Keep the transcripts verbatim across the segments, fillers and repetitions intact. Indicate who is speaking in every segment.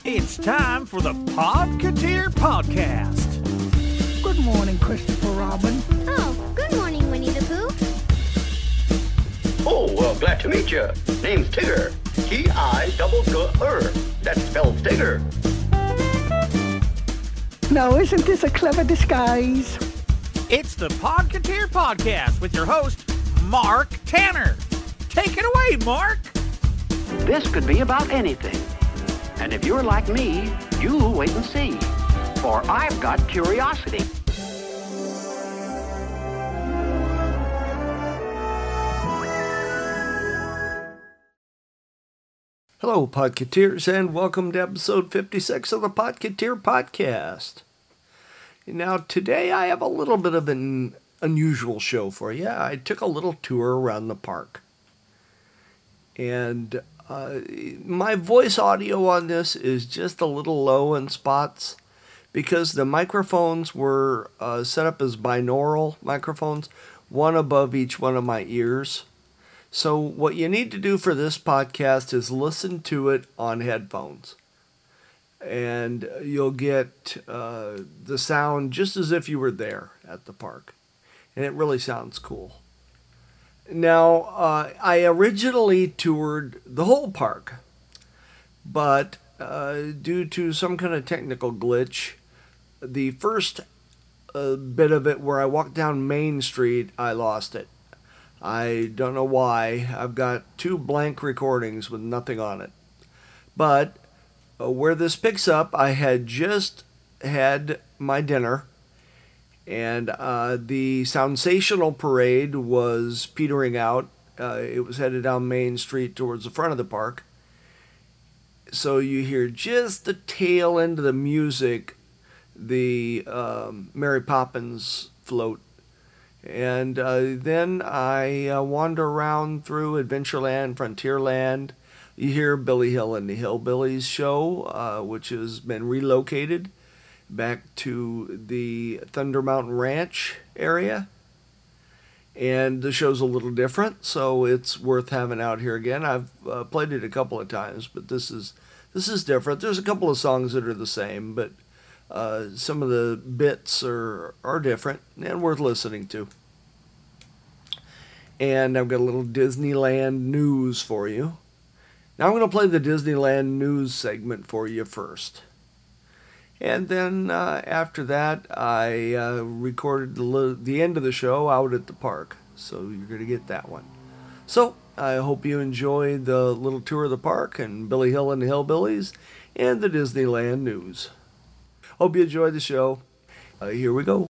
Speaker 1: It's time for the Podcateer Podcast.
Speaker 2: Good morning, Christopher Robin.
Speaker 3: Oh, good morning, Winnie the Pooh.
Speaker 4: Oh, well, glad to meet you. Name's Tigger. T I double G R. That spells Tigger.
Speaker 2: Now, isn't this a clever disguise?
Speaker 1: It's the Podcateer Podcast with your host, Mark Tanner. Take it away, Mark.
Speaker 5: This could be about anything. And if you're like me, you'll wait and see. For I've got curiosity.
Speaker 6: Hello, Podcateers, and welcome to episode fifty-six of the Podcateer Podcast. Now, today I have a little bit of an unusual show for you. I took a little tour around the park. And uh, my voice audio on this is just a little low in spots because the microphones were uh, set up as binaural microphones, one above each one of my ears. So what you need to do for this podcast is listen to it on headphones. And you'll get uh, the sound just as if you were there at the park. And it really sounds cool. Now, uh, I originally toured the whole park. But uh, due to some kind of technical glitch, the first uh, bit of it where I walked down Main Street, I lost it. I don't know why. I've got two blank recordings with nothing on it. But uh, where this picks up, I had just had my dinner, and uh, the Soundsational Parade was petering out. Uh, it was headed down Main Street towards the front of the park. So you hear just the tail end of the music, the um, Mary Poppins float. And uh, then I uh, wander around through Adventureland, Frontierland. You hear Billy Hill and the Hillbillies show, uh, which has been relocated back to the Thunder Mountain Ranch area. And the show's a little different, so it's worth having out here again. I've uh, played it a couple of times, but this is this is different. There's a couple of songs that are the same, but uh, some of the bits are, are different and worth listening to. And I've got a little Disneyland news for you. Now I'm going to play the Disneyland news segment for you first. And then uh, after that, I uh, recorded the, the end of the show out at the park. So you're going to get that one. So I hope you enjoy the little tour of the park and Billy Hill and the Hillbillies and the Disneyland news. Hope you enjoy the show. Uh, here we go.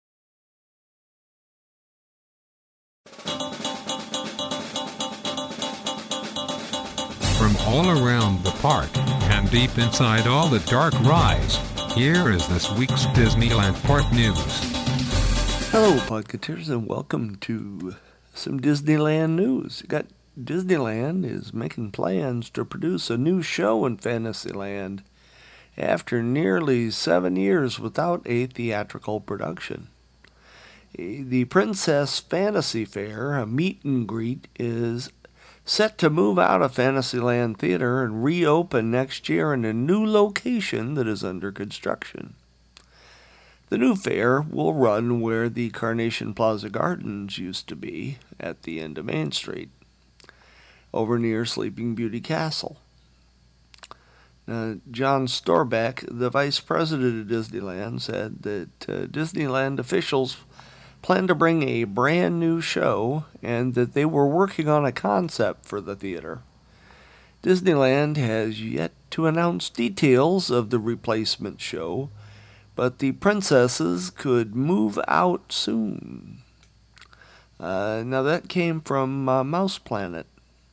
Speaker 7: From all around the park and deep inside all the dark rides, here is this week's Disneyland Park news.
Speaker 6: Hello, Podcateers, and welcome to some Disneyland news. Got Disneyland is making plans to produce a new show in Fantasyland after nearly seven years without a theatrical production. The Princess Fantasy Fair, a meet and greet, is set to move out of Fantasyland Theater and reopen next year in a new location that is under construction. The new fair will run where the Carnation Plaza Gardens used to be at the end of Main Street, over near Sleeping Beauty Castle. Now, John Storbeck, the vice president of Disneyland, said that uh, Disneyland officials plan to bring a brand new show and that they were working on a concept for the theater. Disneyland has yet to announce details of the replacement show, but the princesses could move out soon. Uh, now that came from uh, Mouse Planet.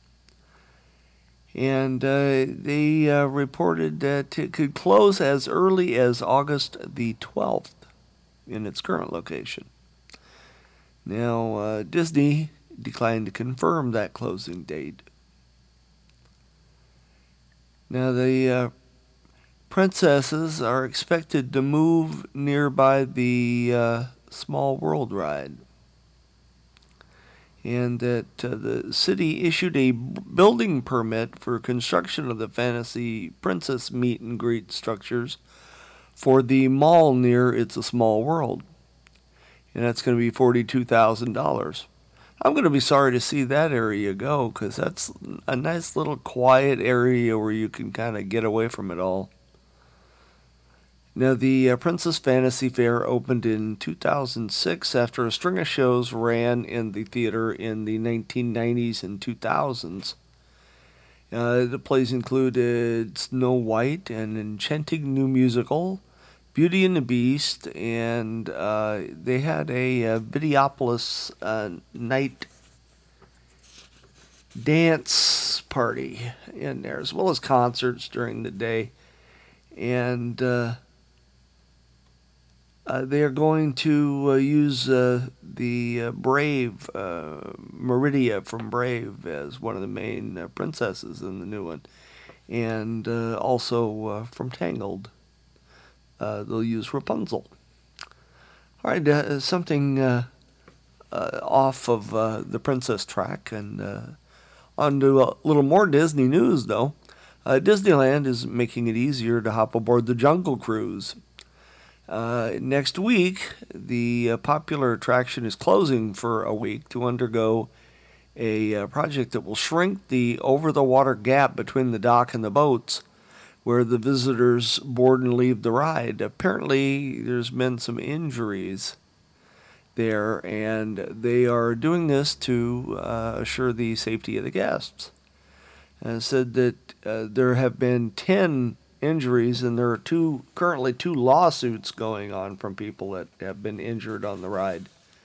Speaker 6: And uh, they uh, reported that it could close as early as August the twelfth in its current location. Now, uh, Disney declined to confirm that closing date. Now, the uh, princesses are expected to move nearby the uh, Small World ride. and that uh, the city issued a building permit for construction of the Fantasy Princess meet and greet structures for the mall near It's a Small World. And that's going to be forty-two thousand dollars. I'm going to be sorry to see that area go, because that's a nice little quiet area where you can kind of get away from it all. Now, the uh, Princess Fantasy Fair opened in two thousand six after a string of shows ran in the theater in the nineteen nineties and two thousands. Uh, the plays included Snow White, an enchanting new musical, Beauty and the Beast, and uh, they had a, a Videopolis uh, night dance party in there, as well as concerts during the day. And uh, uh, they are going to uh, use uh, the uh, Brave, uh, Meridia from Brave, as one of the main uh, princesses in the new one. And uh, also uh, from Tangled. Uh, they'll use Rapunzel. All right, uh, something uh, uh, off of uh, the princess track, and uh, on to a little more Disney news, though. Uh, Disneyland is making it easier to hop aboard the Jungle Cruise. Uh, next week, the uh, popular attraction is closing for a week to undergo a uh, project that will shrink the over-the-water gap between the dock and the boats, where the visitors board and leave the ride. Apparently, there's been some injuries there, and they are doing this to uh, assure the safety of the guests. And said that uh, there have been ten injuries, and there are two currently two lawsuits going on from people that have been injured on the ride.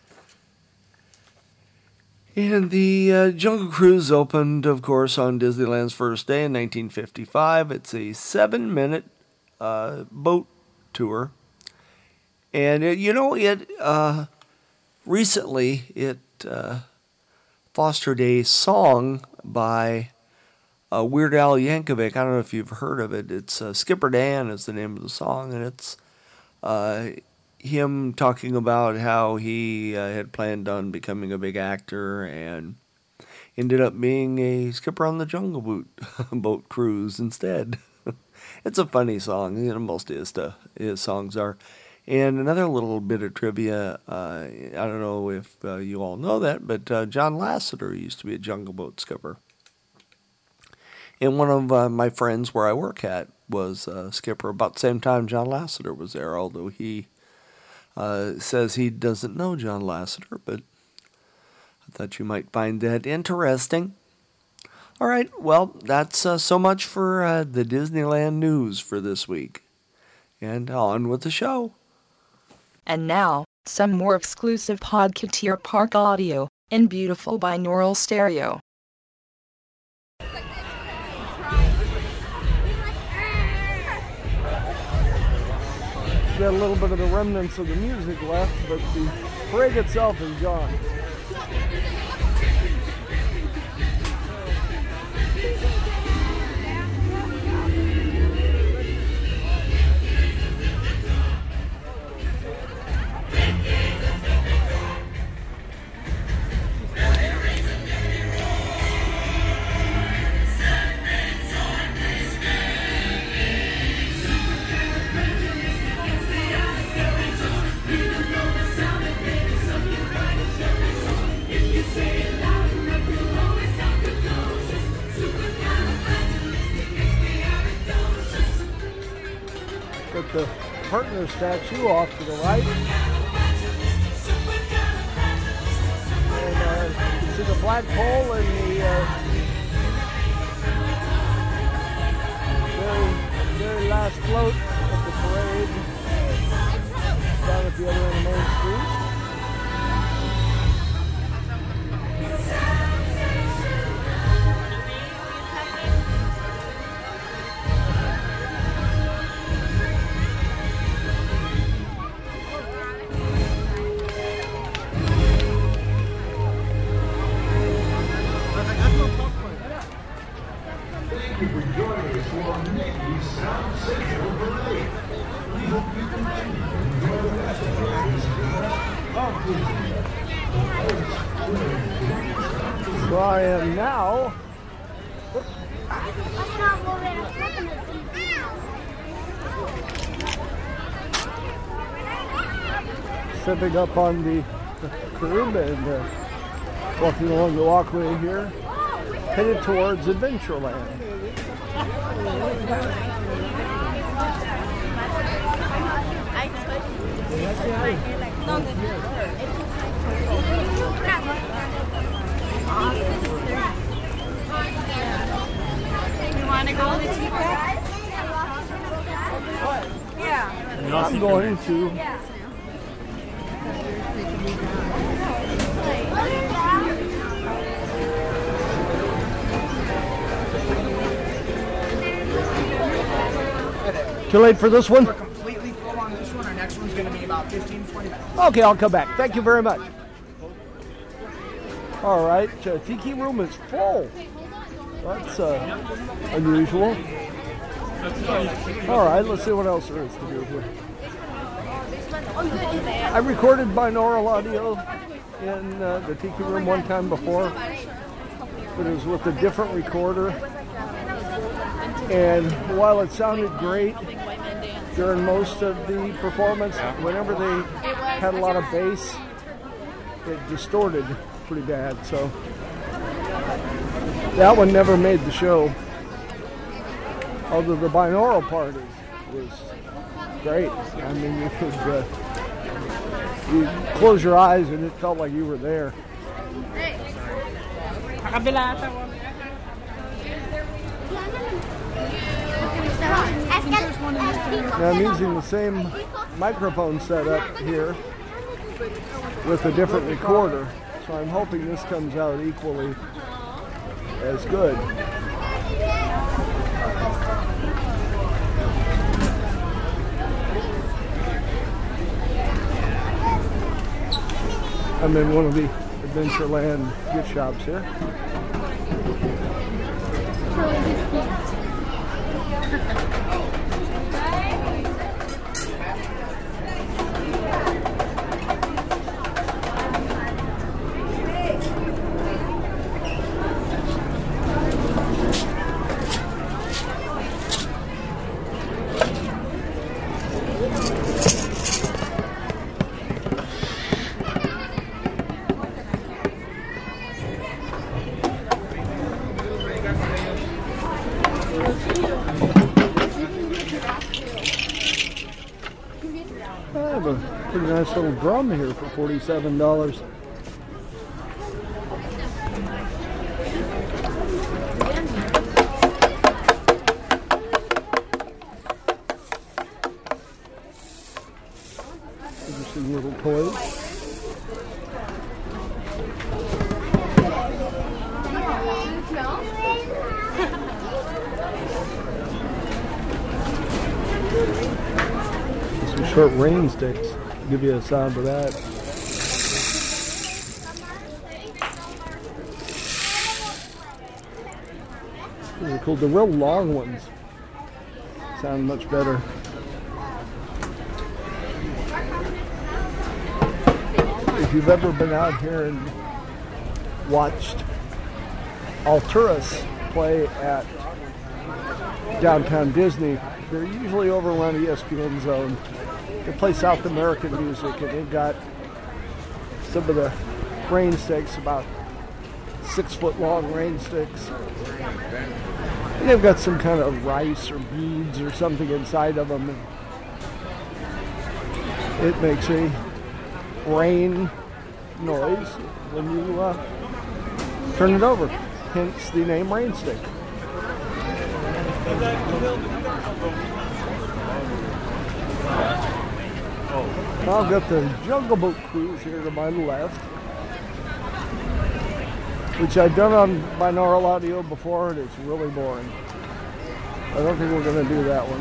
Speaker 6: And the uh, Jungle Cruise opened, of course, on Disneyland's first day in nineteen fifty-five. It's a seven-minute uh, boat tour. And, it, you know, it uh, recently it uh, fostered a song by uh, Weird Al Yankovic. I don't know if you've heard of it. It's uh, Skipper Dan is the name of the song, and it's uh, him talking about how he uh, had planned on becoming a big actor and ended up being a skipper on the Jungle Boat, boat cruise instead. It's a funny song. You know, most of his, stuff, his songs are. And another little bit of trivia, uh, I don't know if uh, you all know that, but uh, John Lasseter used to be a Jungle Boat skipper. And one of uh, my friends where I work at was a skipper about the same time John Lasseter was there, although he Uh, says he doesn't know John Lasseter, but I thought you might find that interesting. All right, well, that's uh, so much for uh, the Disneyland news for this week. And on with the show.
Speaker 8: And now, some more exclusive Podcateer Park audio in beautiful binaural stereo.
Speaker 6: Got a little bit of the remnants of the music left, but the parade itself is gone. Got the partner statue off to the right. And uh, you can see the flagpole and the uh, very, very last float of the parade down at the other end of Main Street. Sound Central Parade. We hope you continue to enjoy the rest of this I am now stepping up on the curb and uh, walking along the walkway here, headed towards Adventureland.
Speaker 9: You want to go to the teacup? Yeah.
Speaker 6: I'm going to. Too late for this one?
Speaker 10: We're completely full on this one. Our next one's going to be about fifteen, twenty minutes.
Speaker 6: Okay, I'll come back. Thank you very much. All right, uh, Tiki Room is full. That's uh, unusual. All right, let's see what else there is to do here. I recorded binaural audio in uh, the Tiki Room one time before, but it was with a different recorder. And while it sounded great during most of the performance, whenever they had a lot of bass, it distorted pretty bad. So that one never made the show. Although the binaural part is, was great. I mean, you could uh, you close your eyes and it felt like you were there. Now I'm using the same microphone setup here with a different recorder, so I'm hoping this comes out equally as good. I'm in one of the Adventureland gift shops here. I have a pretty nice little drum here for forty-seven dollars. Interesting little toys. Some short rain sticks. Give you a sound of that. These are cool. The real long ones sound much better. If you've ever been out here and watched Alturas play at Downtown Disney, they're usually over around the E S P N zone. They play South American music, and they've got some of the rain sticks, about six foot long rain sticks. And they've got some kind of rice or beads or something inside of them. And it makes a rain noise when you uh, turn it over, hence the name Rain Stick. I've got the Jungle Boat Cruise here to my left, which I've done on binaural audio before, and it's really boring. I don't think we're going to do that one.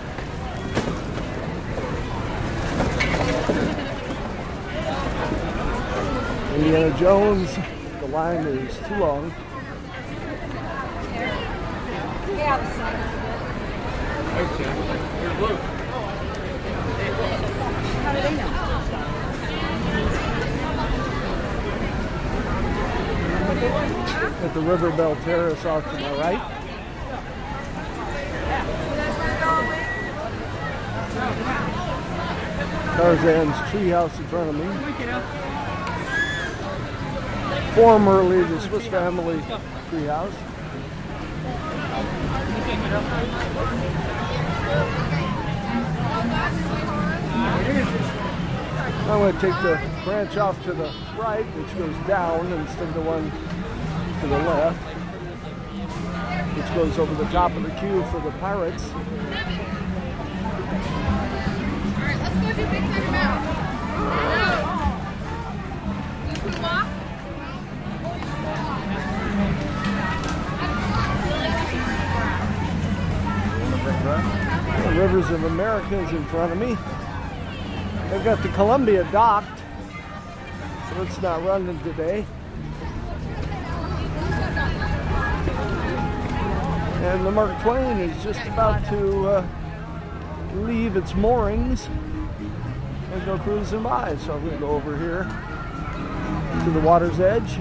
Speaker 6: Indiana Jones, the line is too long.
Speaker 9: How do they know?
Speaker 10: What they want?
Speaker 11: at the River Bell Terrace off to my right. Tarzan's treehouse in front of me. Formerly the Swiss Family treehouse. I'm going to take the branch off to the right, which goes down, instead of the one to the left, which goes over the top of the queue for the Pirates.
Speaker 9: Alright, let's go do Big Thunder Mountain. You can walk.
Speaker 11: The Rivers of America is in front of me. They've got the Columbia docked, so it's not running today. And the Mark Twain is just about to uh, leave its moorings and go cruising by. So I'm going to go over here to the water's edge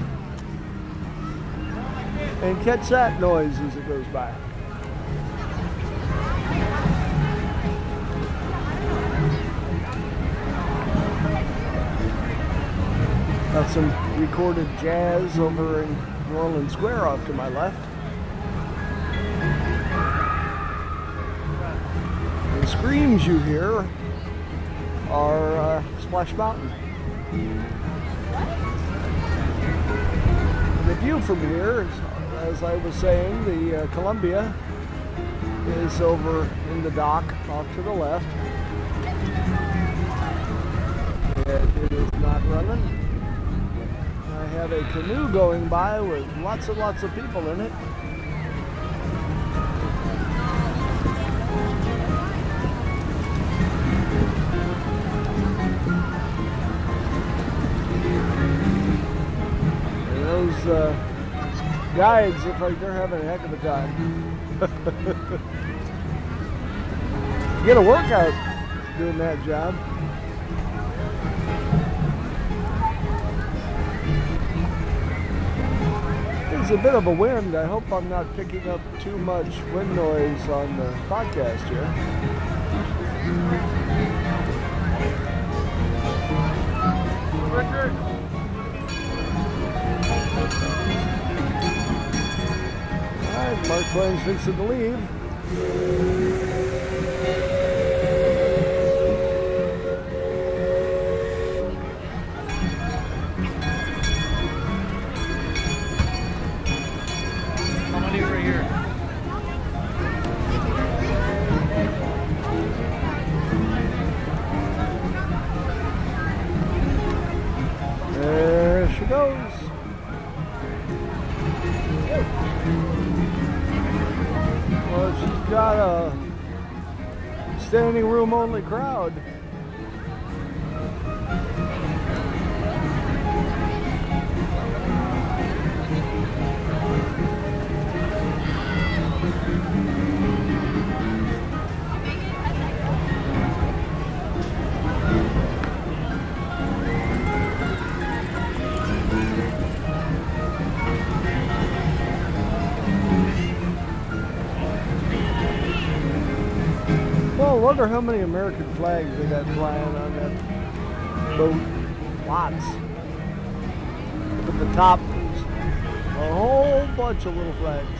Speaker 11: and catch that noise as it goes by. Got some recorded jazz over in New Orleans Square off to my left. The screams you hear are uh, Splash Mountain. The view from here, as I was saying, the uh, Columbia is over in the dock off to the left. And it is not running. I have a canoe going by with lots and lots of people in it. And those uh, guides look like they're having a heck of a time. Get a workout doing that job. There's a bit of a wind. I hope I'm not picking up too much wind noise on the podcast here. Richard. All right, Mark Twain's fixing to leave. There she goes. Well, she's got a standing room only crowd. I wonder how many American flags they got flying on that boat. Lots. Up at the top, there's a whole bunch of little flags.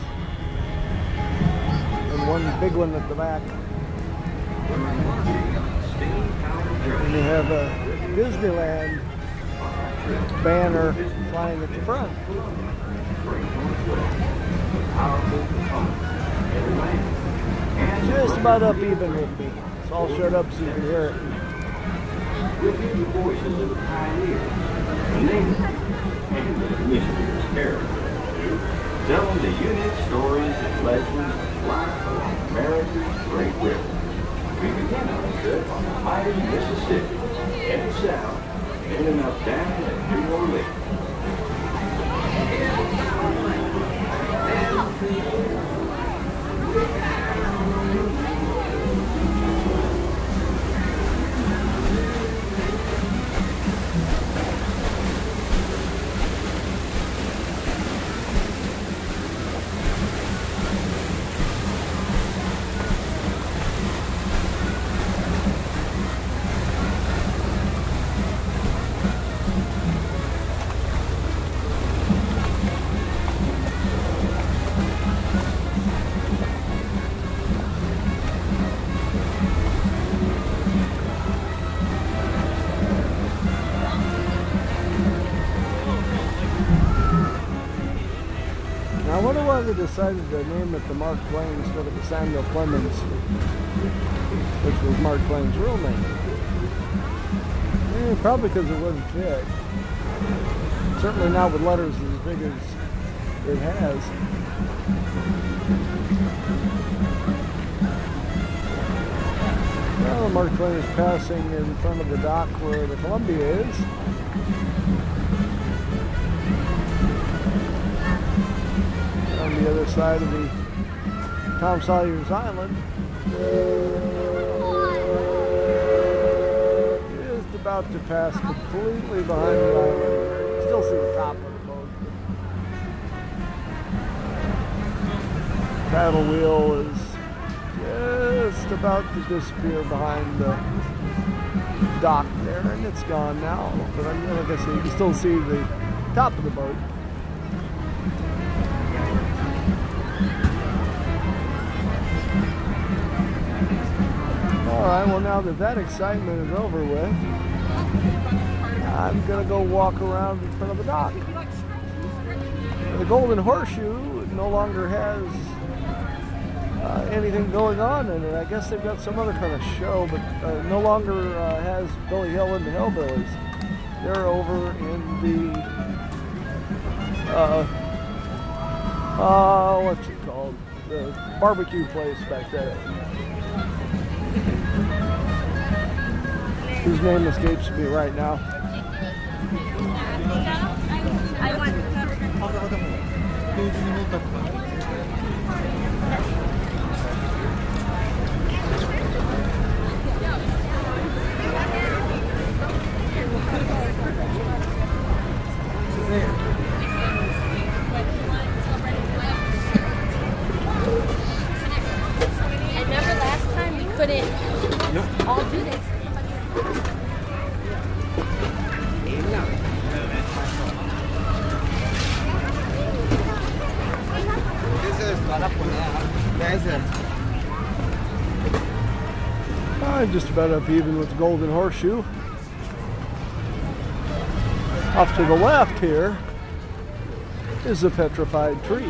Speaker 11: And one big one at the back. And you have a Disneyland banner flying at the front. Just about up even with me. So I'll shut up so you can hear it.
Speaker 12: With the voices of the pioneers, the natives, and the missionaries' heritage, telling the unique stories and legends of life along America's great river. We begin our trip on the mighty Mississippi, heading south, ending up down in New Orleans.
Speaker 11: they decided to name it the Mark Twain instead of the Samuel Clemens, which was Mark Twain's real name. Eh, probably because it wouldn't fit. Certainly not with letters as big as it has. Well, Mark Twain is passing in front of the dock where the Columbia is. On the other side of the Tom Sawyer's Island, just about to pass completely behind the island here. You can still see the top of the boat. Paddle wheel is just about to disappear behind the dock there, and it's gone now. But like I said, you can still see the top of the boat. Alright, well now that that excitement is over with, I'm going to go walk around in front of the dock. The Golden Horseshoe no longer has uh, anything going on in it. I guess they've got some other kind of show, but uh, no longer uh, has Billy Hill and the Hillbillies. They're over in the, uh, uh, what's it called? The barbecue place back there. Whose name escapes me right now.
Speaker 9: I want remember last time we couldn't all do this.
Speaker 11: I'm just about up even with the Golden Horseshoe. Off to the left here is a petrified tree.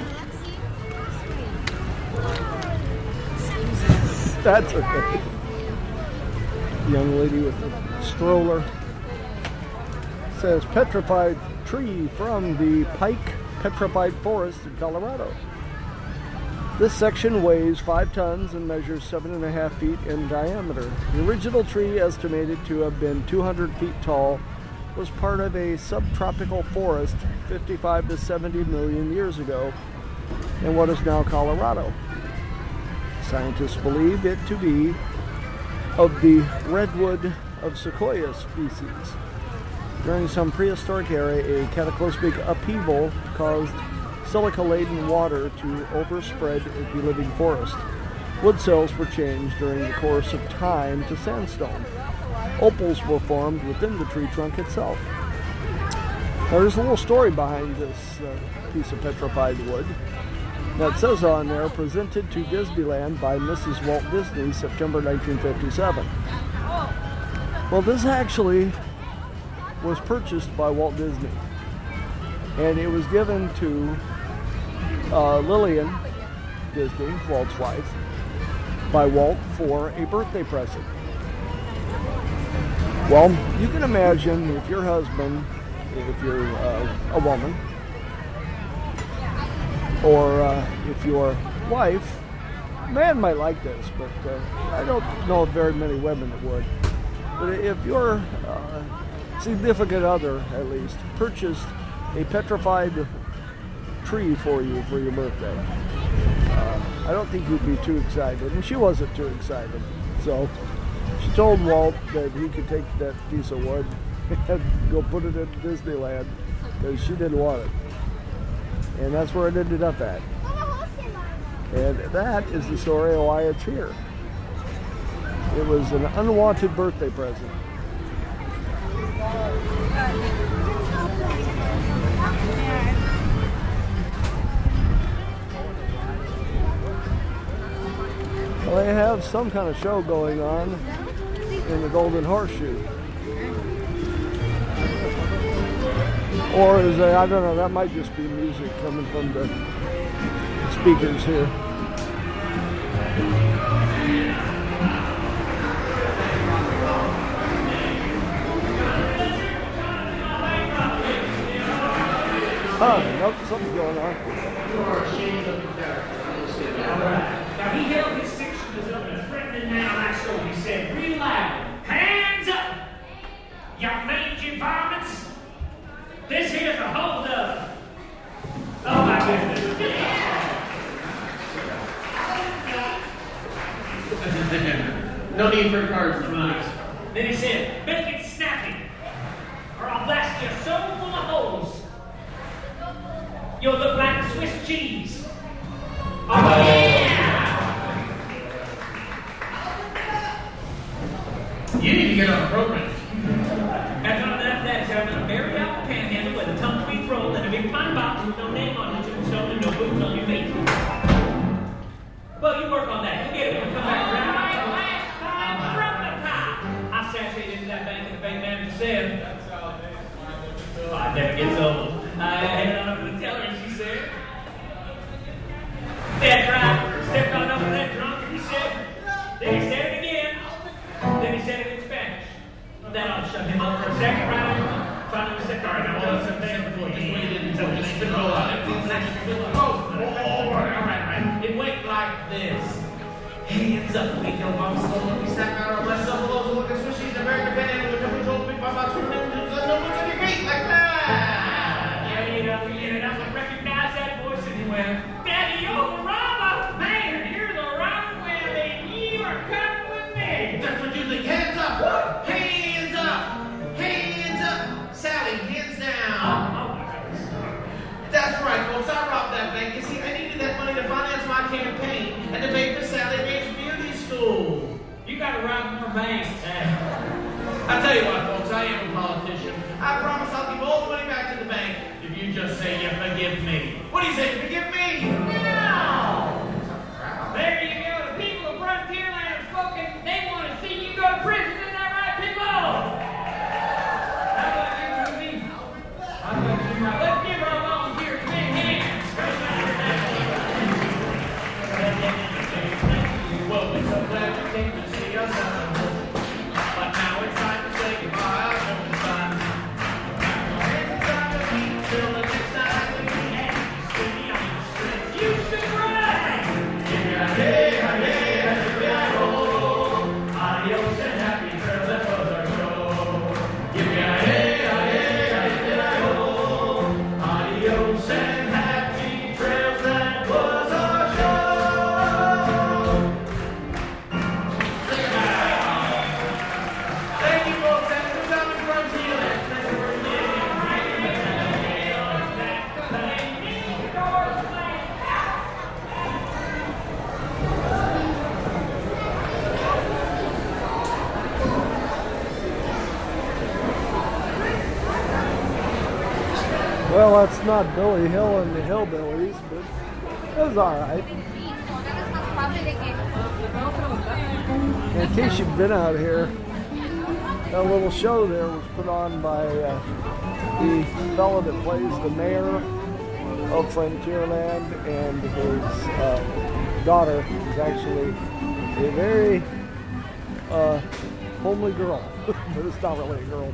Speaker 11: That's okay. Young lady with the stroller says petrified tree from the Pike Petrified Forest in Colorado. This section weighs five tons and measures seven and a half feet in diameter. The original tree, estimated to have been two hundred feet tall, was part of a subtropical forest fifty-five to seventy million years ago in what is now Colorado. Scientists believe it to be of the redwood of sequoia species. During some prehistoric era, a cataclysmic upheaval caused silica-laden water to overspread the living forest. Wood cells were changed during the course of time to sandstone. Opals were formed within the tree trunk itself. Now, there's a little story behind this uh, piece of petrified wood. That says on there, presented to Disneyland by Missus Walt Disney, September nineteen fifty-seven. Well, this actually was purchased by Walt Disney, and it was given to uh, Lillian Disney, Walt's wife, by Walt for a birthday present. Well, you can imagine if your husband, if you're uh, a woman, or uh, if your wife, man might like this, but uh, I don't know of very many women that would. But if your uh, significant other, at least, purchased a petrified tree for you for your birthday, uh, I don't think you'd be too excited, and she wasn't too excited. So she told Walt that he could take that piece of wood and go put it at Disneyland because she didn't want it. And that's where it ended up at. And that is the story of why it's here. It was an unwanted birthday present. Well, they have some kind of show going on in the Golden Horseshoe. Or is it, I don't know, that might just be music coming from the speakers here. Huh, nope, something's going on.
Speaker 13: You are ashamed of your character. All right. Now, he held his six shoulders up and threatening now, and I saw he said, real loud, hands up! You mangy varmints! This here's a hold up! Oh, my goodness. No need for cards tonight. Then he said, make it snappy, or I'll blast you so full of holes. You'll look like Swiss cheese. Oh, yeah! You need to get on a program. After all that, that's how I'm going to bury out the panhandle with a tumbleweed roll and a big pine box with no name on it, tombstone, and no boots on your feet. Well, you work on that. You get it. We'll come back around. Last time from the top. I sat into that bank, and the bank manager said, oh, I never gets old. I headed on over to the teller, and she said, that driver stepped on over that drunk, and he said, then he said it again, then he said it in Spanish. That ought to shut him up for a second, right? Finally, we said, all right, now, hold on, something before this way didn't tell me to spit it all out. Oh, all right, all right. It went like this. Hands up, we go, mom, so let me snap out our blessed up below, look at swishies, the American banana, with the control, big mama, two minutes, and no one's on your feet, like that. You know, you know, I recognize that voice anywhere. Daddy, you're the robber! Man, you're the robber, well, then you are coming with me! That's what you think. Hands up! What? Hands up! Hands up! Sally, hands down! Oh, my goodness. That's right, folks. I robbed that bank. You see, I needed that money to finance my campaign and to pay for Sally Mae's beauty school. You gotta rob more banks. I tell you what, folks, I am a politician. I promise I'll give all the money back to the bank if you just say you forgive me. What do you say? Forgive me? No! There you go. The people of Frontierland have spoken. They want to see you go to prison. Isn't that right, people? How about you, Ruby? How about you, Ruby? Let's give our volunteers a big hand. Well, we're so glad you came to see us. But now it's time to say goodbye. Till the next time we meet, sitting on the street, you should run! Give me a hey, a hey, a hey, oh, adios and happy trails, that was our show. Give me a hey, a hey, a hey, oh, adios and happy trails, that was our show. Thank you, folks. Have a good time in Frontierland. Thank you for being here.
Speaker 11: Well, that's not Billy Hill and the Hillbillies, but it was all right. In case you've been out here, that little show there was put on by uh, the fellow that plays the mayor of Frontierland, and his uh, daughter is actually a very uh, homely girl, but it's not really a girl.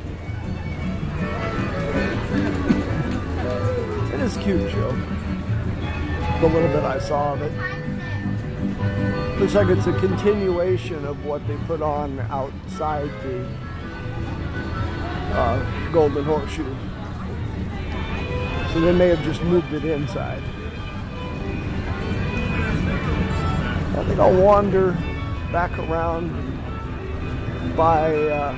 Speaker 11: It is a cute show. The little bit I saw of it. Looks like it's a continuation of what they put on outside the uh, Golden Horseshoe. So they may have just moved it inside. I think I'll wander back around by uh,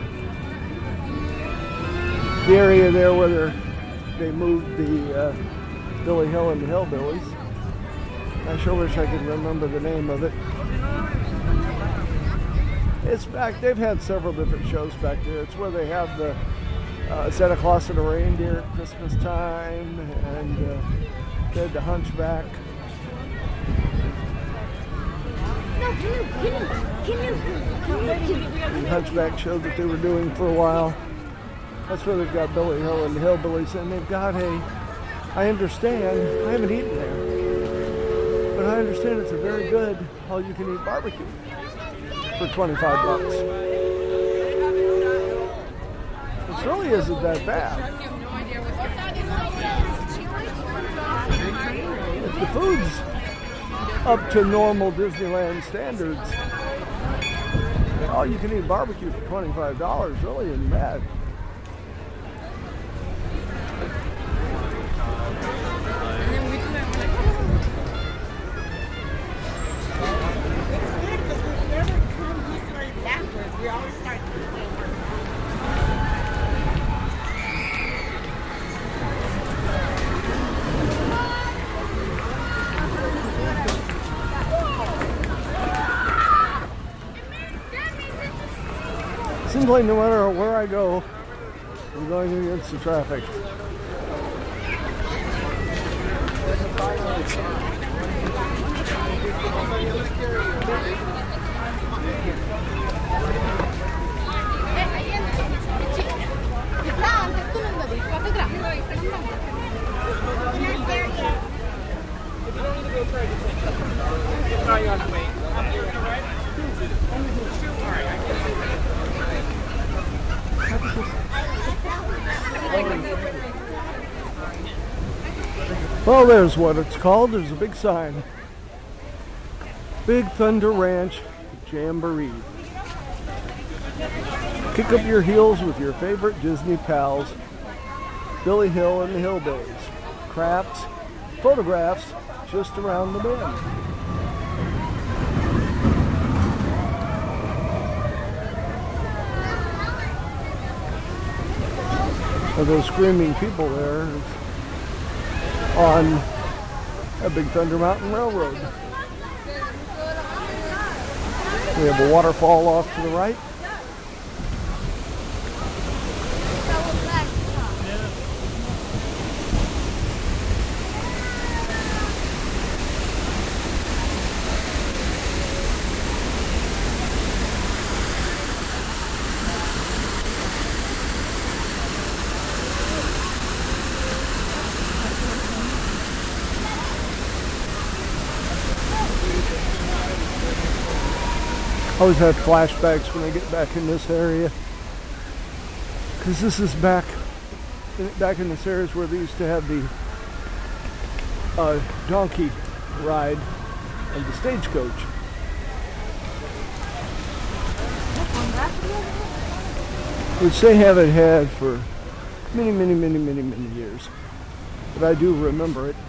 Speaker 11: the area there where they're they moved the uh, Billy Hill and the Hillbillies. I sure wish I could remember the name of it. It's back, they've had several different shows back there. It's where they have the uh, Santa Claus and the Reindeer at Christmas time, and uh, they had the Hunchback.
Speaker 3: No, can you, can you, can you, can you, can you?
Speaker 11: The Hunchback show that they were doing for a while. That's where they've got Billy Hill and the Hillbillies, and they've got a, I understand, I haven't eaten there, but But I understand it's a very good all-you-can-eat barbecue for twenty-five bucks. It really isn't that bad. If the food's up to normal Disneyland standards, all-you-can-eat barbecue for twenty-five dollars really isn't bad. Seems like no matter where I go, I'm going against the traffic. Well, there's what it's called. There's a big sign. Big Thunder Ranch Jamboree. Kick up your heels with your favorite Disney pals, Billy Hill and the Hillbillies. Crafts, photographs, just around the bend. Are those screaming people there on a Big Thunder Mountain Railroad? We have a waterfall off to the right. I always have flashbacks when I get back in this area, because this is back back in this area is where they used to have the uh, donkey ride and the stagecoach. Which they haven't had for many, many, many, many, many years. But I do remember it.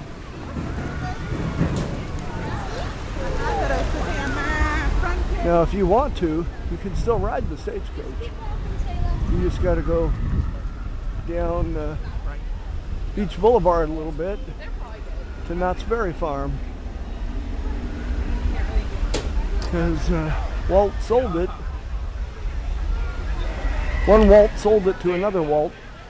Speaker 11: Now, if you want to, you can still ride the stagecoach. You just got to go down uh, Beach Boulevard a little bit to Knott's Berry Farm. Because uh, Walt sold it. One Walt sold it to another Walt.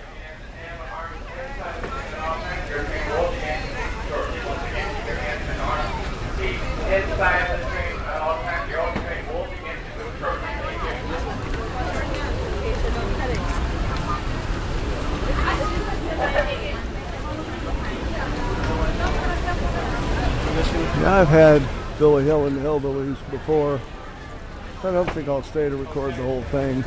Speaker 11: Now, I've had Billy Hill and the Hillbillies before. I don't think I'll stay to record the whole thing.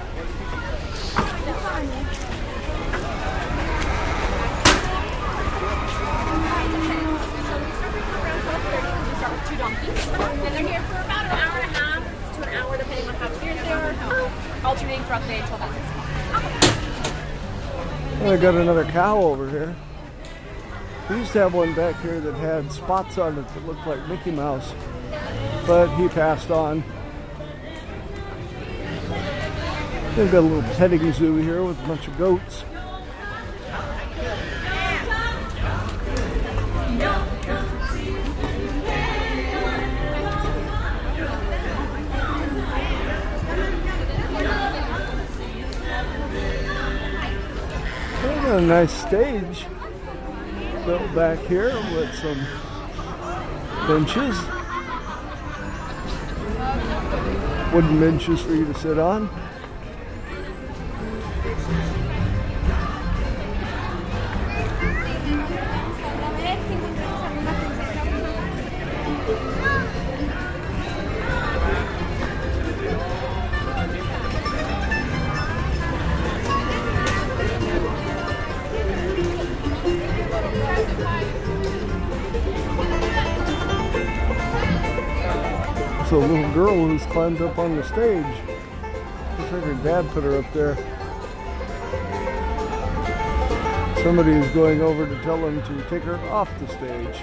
Speaker 9: Two donkeys. And they're here for about an hour and a half to an hour, depending on how serious they are. Alternating throughout the day until about six o'clock.
Speaker 11: And I got another cow over here. We used to have one back here that had spots on it that looked like Mickey Mouse, but he passed on. They've got a little petting zoo here with a bunch of goats. They've got a nice stage built back here with some benches, wooden benches for you to sit on. little girl who's climbed up on the stage. Looks like her dad put her up there. Somebody is going over to tell him to take her off the stage.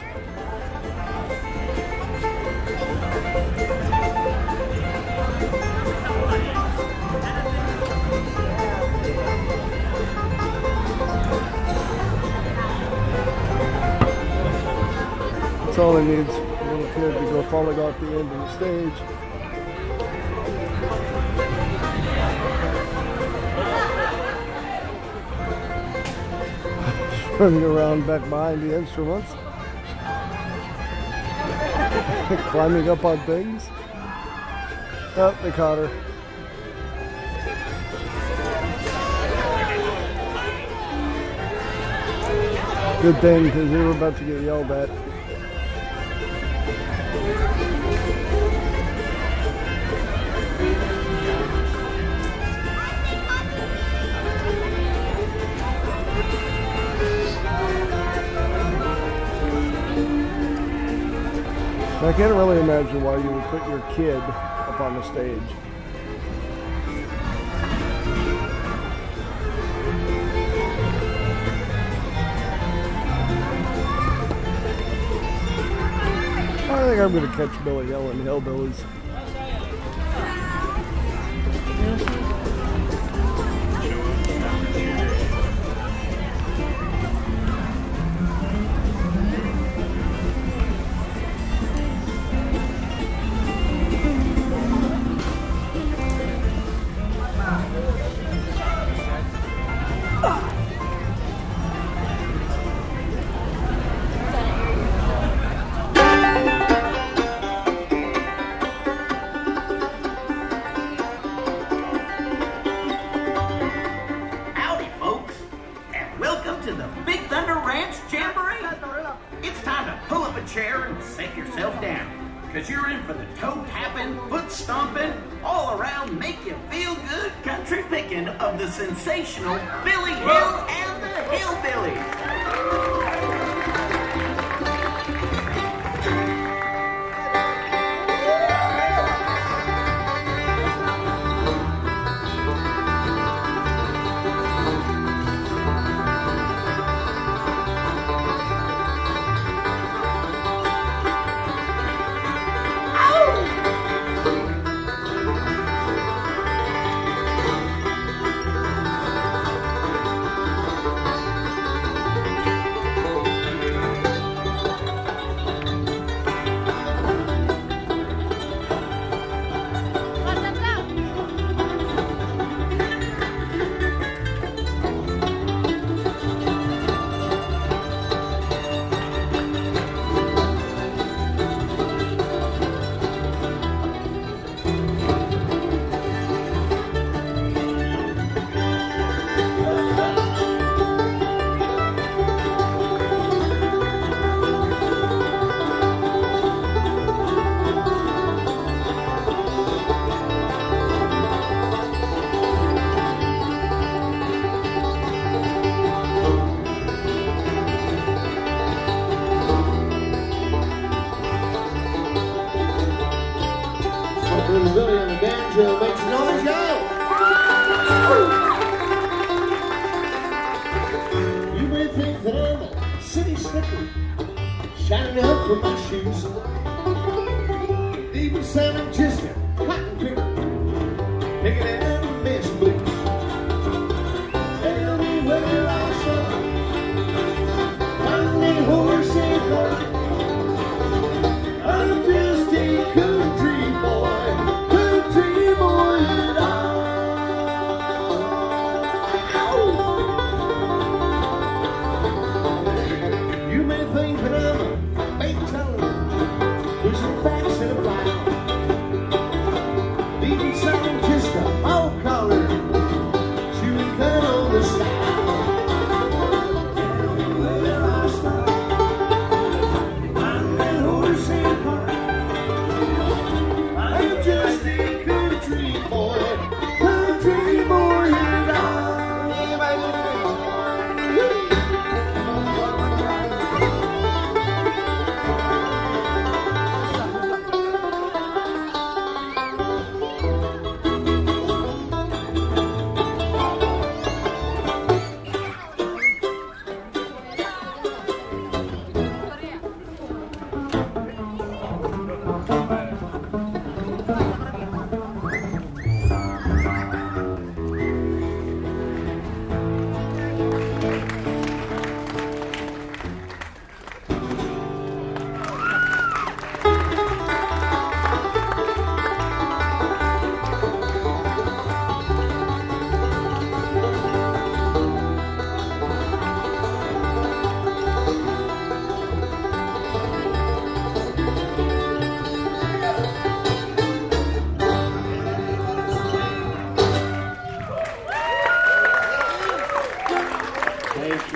Speaker 11: That's all he needs, a little kid to go falling off the end of the stage. Running around back behind the instruments. Climbing up on things. Oh, they caught her. Good thing, because they were about to get yelled at. I can't really imagine why you would put your kid up on the stage. I think I'm going to catch Billy yelling hillbillies.
Speaker 14: Sensational Billy Hill and the Hillbillies.
Speaker 15: Billy on the banjo makes another show. You may think that I'm a city slicker, shining up from my shoes. Even sounding just a cotton picker, picking out the best blues. Tell me where I saw find a horse and cart. I'm just a country boy, country boy and all. You may think that I'm a big talent,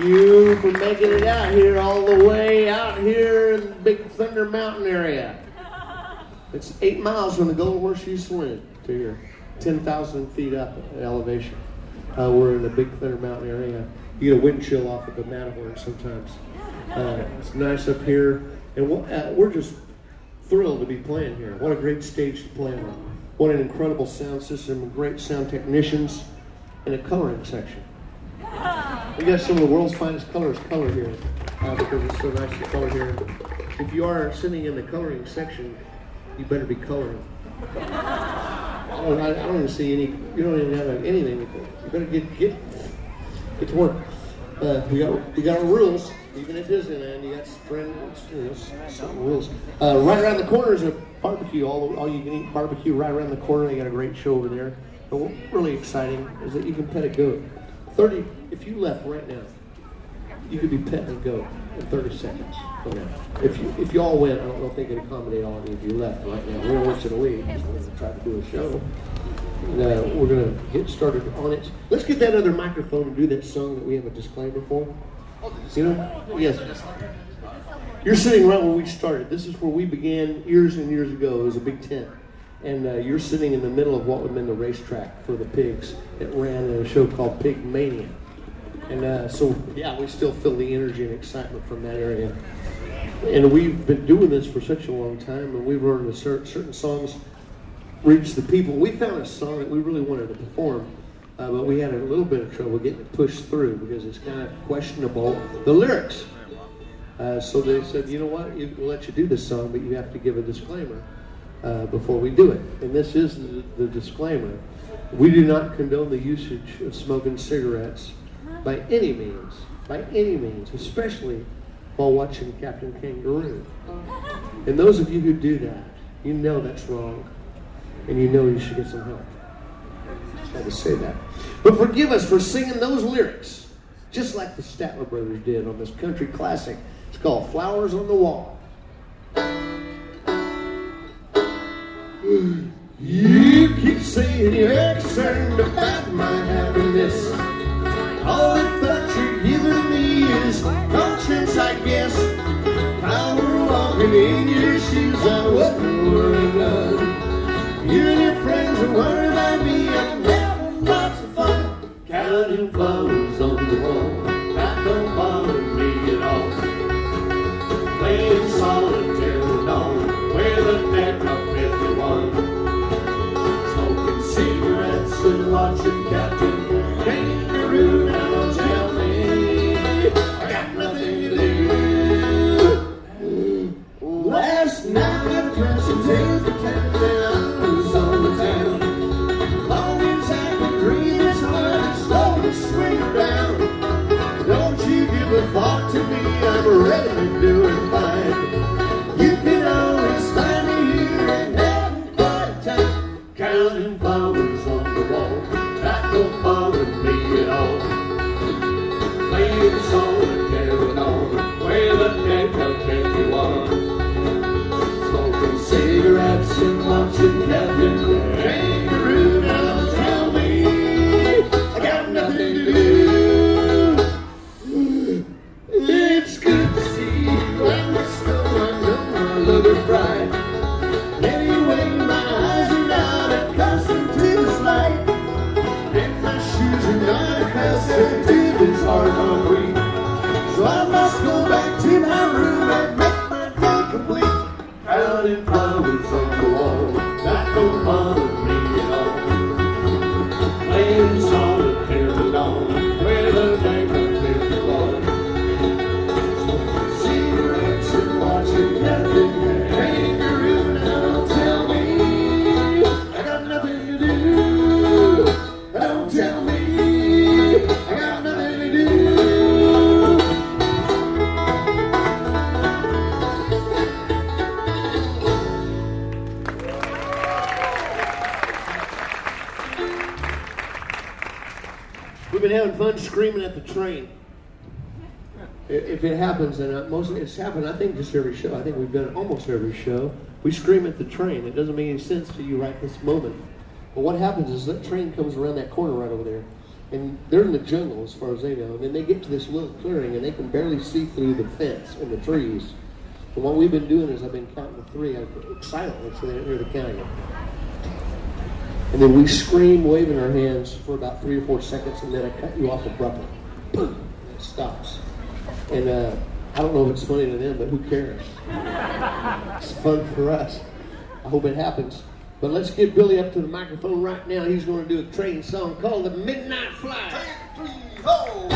Speaker 15: you for making it out here, all the way out here in the Big Thunder Mountain area. It's eight miles from the Gold Horseshoe Swing to here, ten thousand feet up in elevation. Uh, we're in the Big Thunder Mountain area. You get a wind chill off of the Matterhorn sometimes. Uh, it's nice up here, and we'll, uh, we're just thrilled to be playing here. What a great stage to play on. What an incredible sound system, great sound technicians, and a coloring section. We got some of the world's finest colors color here uh, because it's so nice to color here. If you are sitting in the coloring section, you better be coloring. I don't, I don't even see any. You don't even have anything. You better get get get to work. Uh, we got we got our rules. Even at Disneyland, you got string, you know, some rules. Uh, right around the corner is a barbecue. All all you can eat barbecue right around the corner. They got a great show over there. But what's really exciting is that you can pet a goat. Thirty. If you left right now, you could be petting a goat in thirty seconds. From now. If you if you all went, I don't know if they could accommodate all of you if you left right now. We're once in a week. We're going to try to do a show. And, uh, we're going to get started on it. Let's get that other microphone and do that song that we have a disclaimer for. You know? Yes. You're sitting right where we started. This is where we began years and years ago. It was a big tent. And uh, you're sitting in the middle of what would have been the racetrack for the pigs that ran in a show called Pig Mania. And uh, so, yeah, we still feel the energy and excitement from that area. And we've been doing this for such a long time, and we've learned that certain songs reach the people. We found a song that we really wanted to perform, uh, but we had a little bit of trouble getting it pushed through because it's kind of questionable, the lyrics. Uh, so they said, you know what, you, we'll let you do this song, but you have to give a disclaimer uh, before we do it. And this is the, the disclaimer. We do not condone the usage of smoking cigarettes by any means, by any means, especially while watching Captain Kangaroo. And those of you who do that, you know that's wrong, and you know you should get some help. Just had to say that. But forgive us for singing those lyrics, just like the Statler Brothers did on this country classic. It's called Flowers on the Wall. You keep saying you're concerned about my happiness. All the thought you're giving me is conscience, I guess. If I were walking in your shoes, I wouldn't worry none. You and your friends are worried about me. I'm having lots of fun. Counting flowers on the wall, that don't bother me at all. Playing solitaire at dawn, with a deck of fifty-one. Smoking cigarettes and watching Captain Kangaroo. Now don't tell me I got nothing to do. Last night I drank some tales of ten pounds on the town. Long as I can breathe this hard and slowly swing around. Don't you give a thought to me, I'm ready to do it fine. You can always find me here and having quite a time. Counting flowers on the wall, that don't bother me at all. Playing solitaire and on, with a deck of fifty-one. Smoking cigarettes and watching Captain Kangaroo. Now tell me I got nothing to do. It's good to see you in the snow. I know my love is bright. Anyway, my eyes are not accustomed to this light, and my shoes are not accustomed to this hard concrete. So I must go back to my room and make my day complete. Counting flowers on the wall, that don't bother me at all. Playing solitaire at dawn, with a deck of fifty-one. Smoking cigarettes and watching Captain Kangaroo. Now tell me I got nothing to do. Don't tell me I got nothing to do. We've been having fun screaming at the train. If it happens, and mostly it's happened, I think, just every show. I think we've done it almost every show. We scream at the train. It doesn't make any sense to you right this moment. But what happens is that train comes around that corner right over there. And they're in the jungle as far as they know. And then they get to this little clearing and they can barely see through the fence and the trees. And what we've been doing is I've been counting to three silently so they don't hear the counting. And then we scream, waving our hands for about three or four seconds, and then I cut you off abruptly. Boom! And it stops. And uh, I don't know if it's funny to them, but who cares? It's fun for us. I hope it happens. But let's get Billy up to the microphone right now. He's going to do a train song called The Midnight Flyer. Ten, three, ho!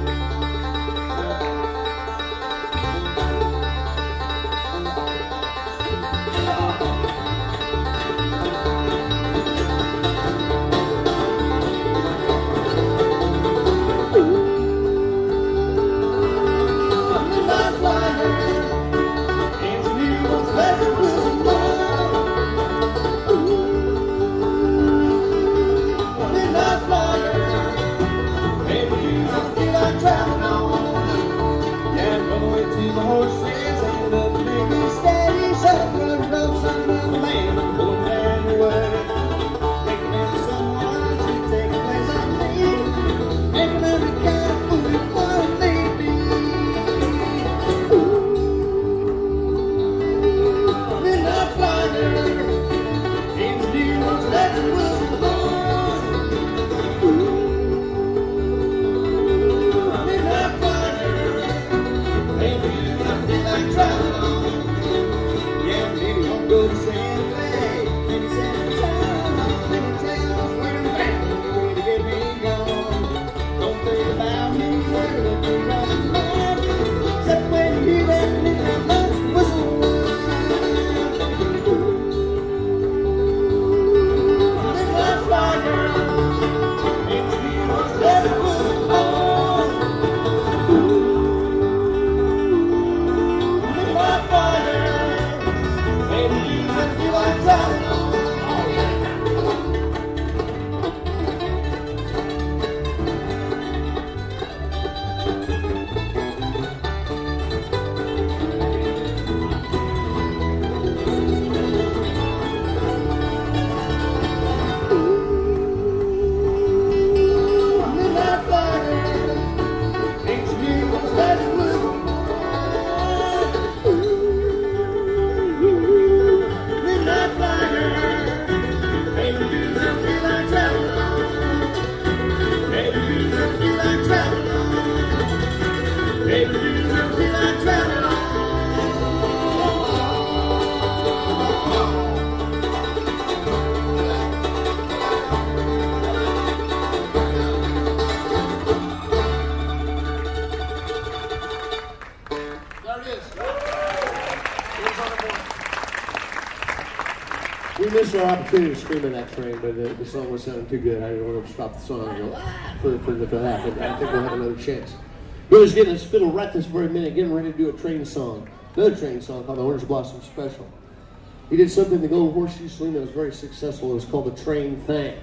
Speaker 15: Our opportunity to scream in that train, but the, the song was sounding too good. I didn't want to stop the song and go, ah, for, for, for that, but I think we'll have another chance. Billy's getting his fiddle right this very minute, getting ready to do a train song, another train song called the Orange Blossom Special. He did something in the Golden Horseshoe Saloon that was very successful. It was called the Train Thing.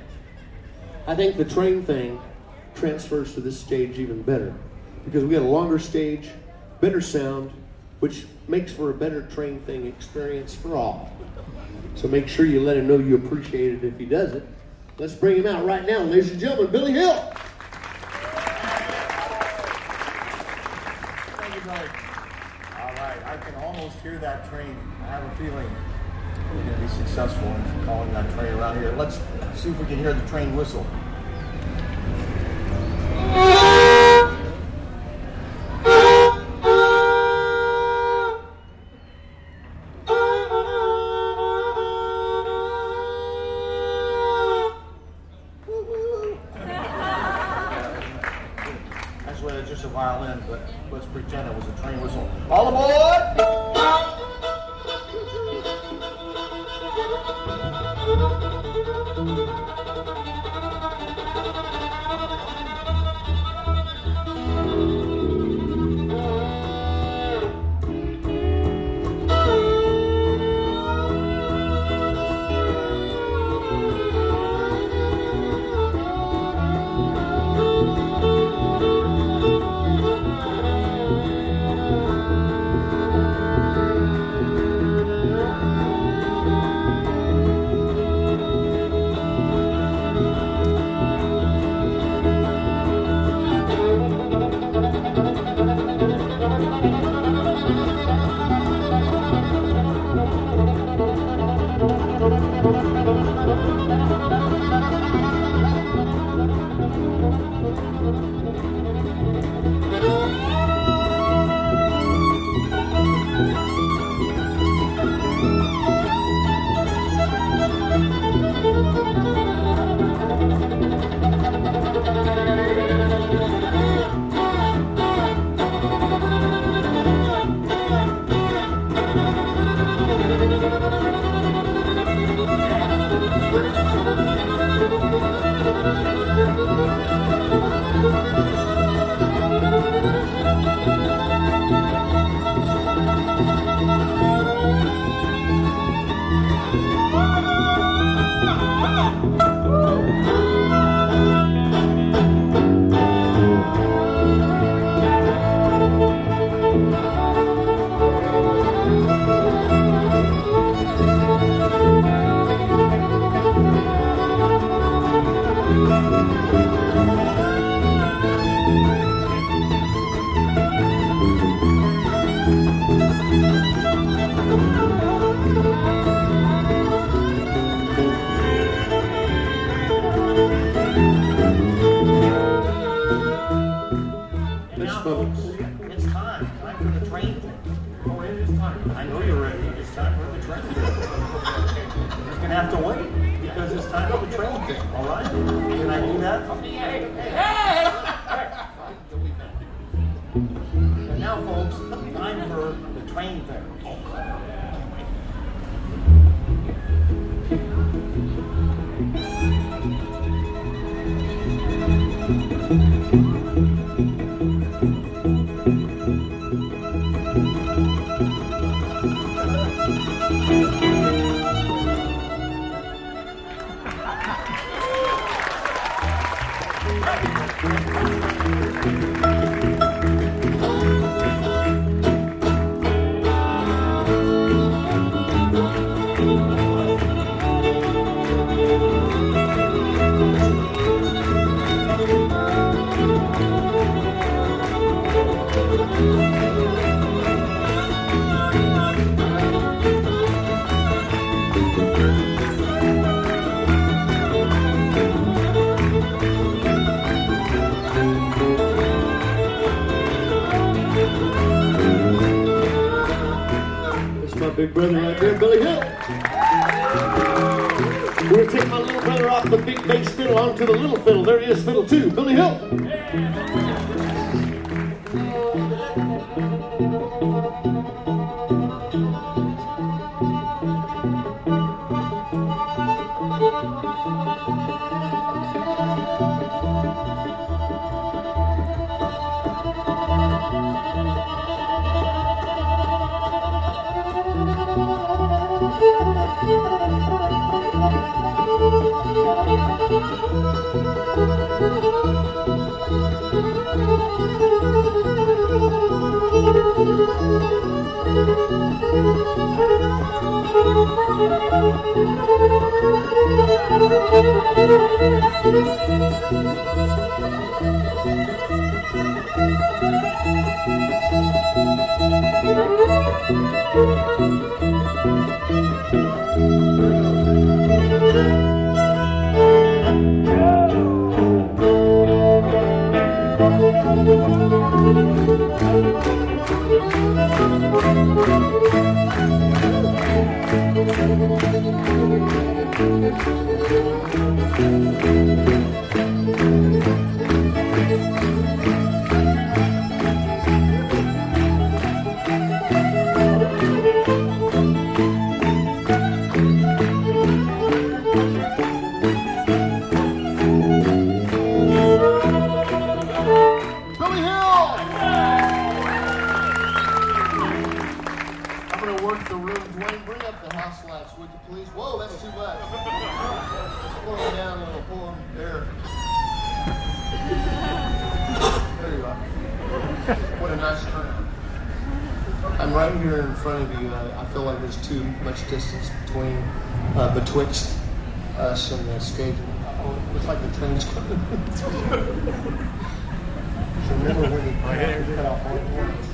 Speaker 15: I think the Train Thing transfers to this stage even better, because we got a longer stage, better sound, which makes for a better Train Thing experience for all. So make sure you let him know you appreciate it if he does it. Let's bring him out right now, ladies and gentlemen, Billy Hill.
Speaker 10: Thank you, brother. All right, I can almost hear that train. I have a feeling we're going to be successful in calling that train around here. Let's see if we can hear the train whistle. It's time. Time for the train thing. Oh, it is time. I know you're ready. It's time for the train thing. You're just going to have to wait because it's time for the train thing. All right? Can I do that? Hey! Hey! And now, folks, time for the train thing.
Speaker 15: Big brother right there, Billy Hill. We're going to take my little brother off the big bass fiddle onto the little fiddle. There he is, fiddle two, Billy Hill. I'm right here in front of you. Uh, I feel like there's too much distance between, uh, betwixt us and the stage. Oh, it looks like the train's coming. So remember when he cut off all the horns?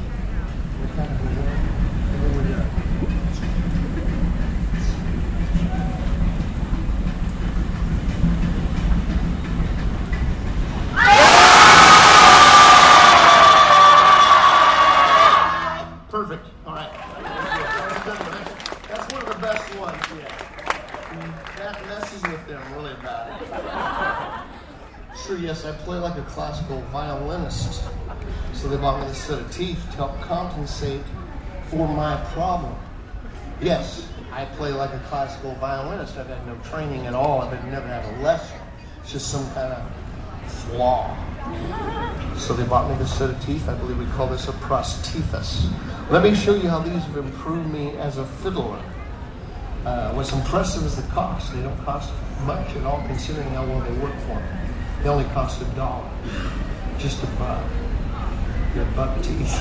Speaker 15: Perfect. All right. That's one of the best ones. Yeah. That messes with them really bad. Sure, yes, I play like a classical violinist. So they bought me this set of teeth to help compensate for my problem. Yes, I play like a classical violinist. I've had no training at all. I've never had a lesson. It's just some kind of flaw. So they bought me this set of teeth. I believe we call this a prosthesis. Let me show you how these have improved me as a fiddler. Uh, what's impressive is the cost. They don't cost much at all considering how well they work for me. They only cost a dollar. Just a buck. Your buck teeth.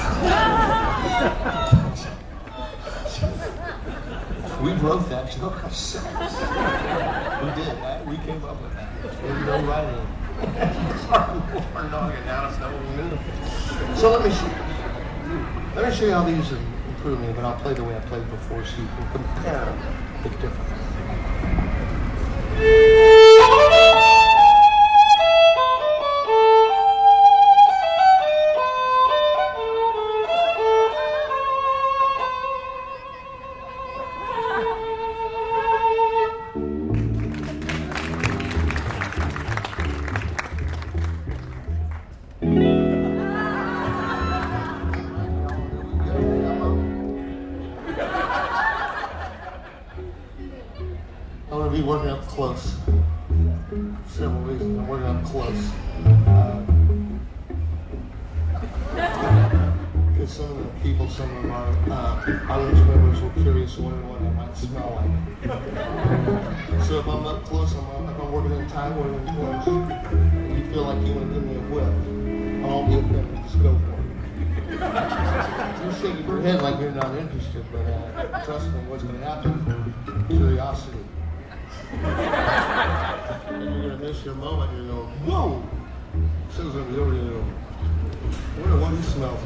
Speaker 15: We wrote that joke ourselves. We did. Right? We came up with that. There's no writing. Corn dog, and now it's no new. So let me show let me show you how these improve me, but I'll play the way I played before so you can compare the difference. Working up close. Several reasons. I'm working up close. Because uh, some of the people, some of our uh, audience members were curious, wondering what I might smell like. So if I'm up close, I'm, if I'm working in time, working in close, and you feel like you want to give me a whip, I won't be offended. Just go for it. You're shaking your head like you're not interested, but uh, trust me, what's going to happen? Curiosity. And you're going to miss your moment, you're going to go, whoa! Someone's going to be over there, I wonder what he smells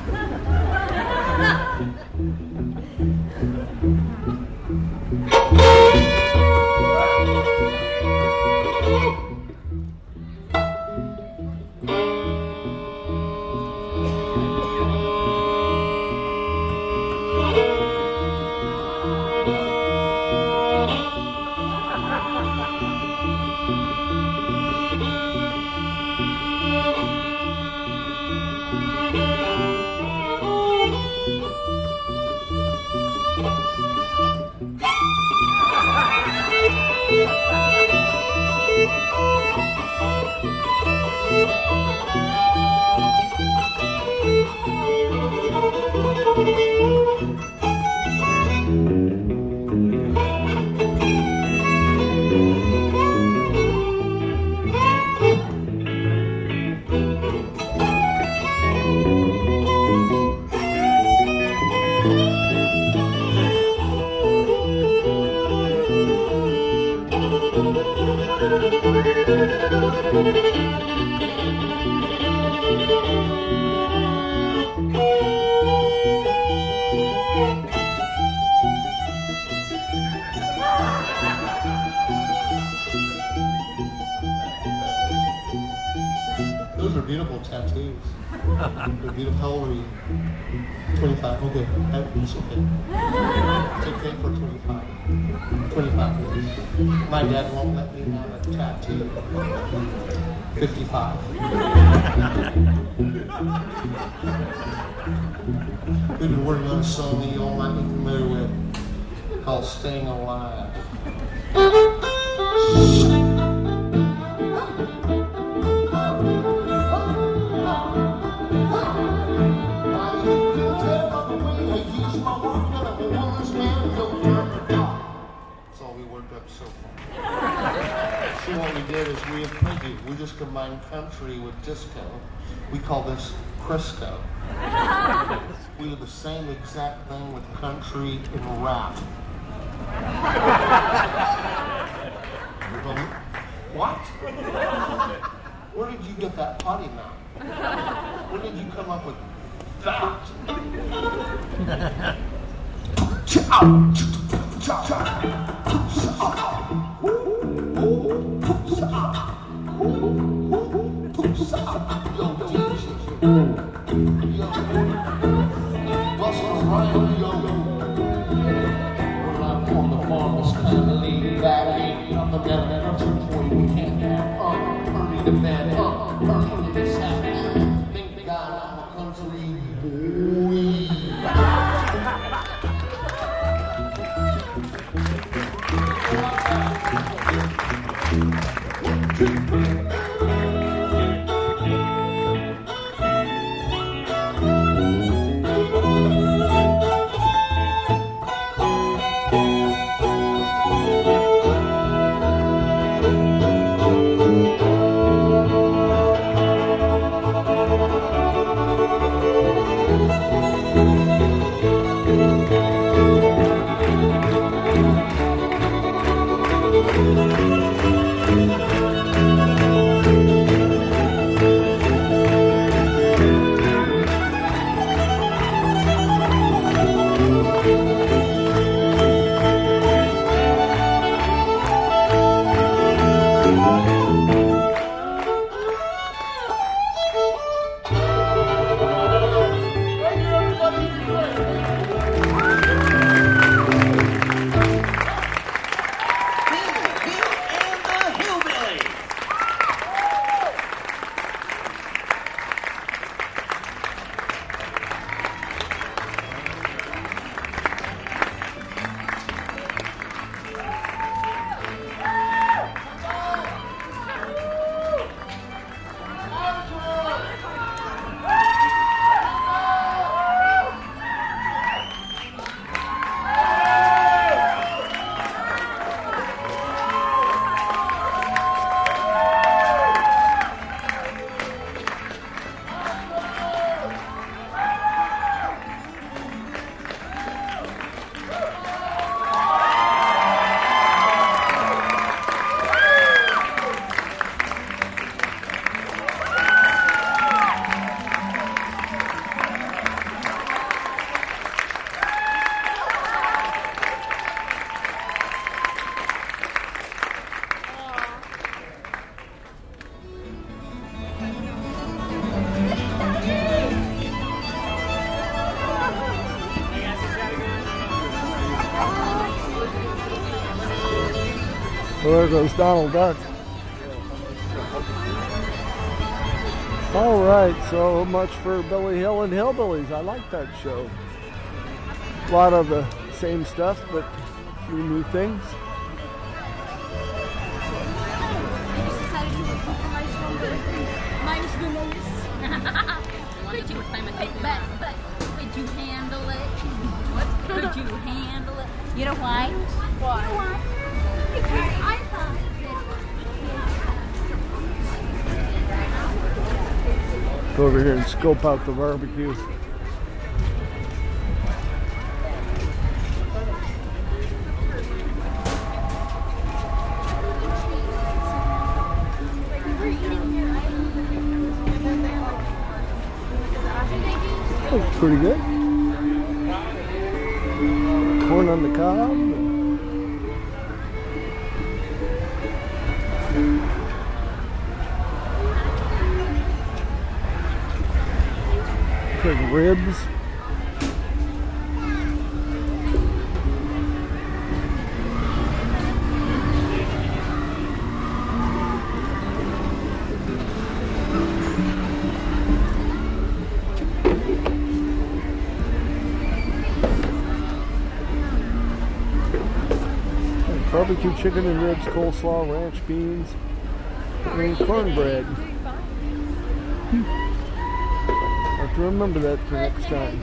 Speaker 15: Those are beautiful tattoos. They're beautiful. How old are you? twenty-five. Okay. It's okay. It's okay for twenty-five. twenty-five years. My dad won't let me have a tattoo. fifty-five. We've been working on a song that you all might be familiar with called Staying Alive. So what we did is we imprinted, we just combined country with disco. We call this Crisco. We do the same exact thing with country and rap. What? Where did you get that potty mouth? Where did you come up with that?
Speaker 11: Well, there goes Donald Duck. All right, so much for Billy Hill and Hillbillies. I like that show. A lot of the same stuff, but a few new things.
Speaker 3: Could you, but, but, could you handle it? What? Could you handle it? You know why? Why? You know why? Because I thought that...
Speaker 11: Go over here and scope out the barbecue. Looks pretty good. Corn on the cob. Quick ribs. Barbecue chicken and ribs, coleslaw, ranch beans, and cornbread. I have to remember that for next time.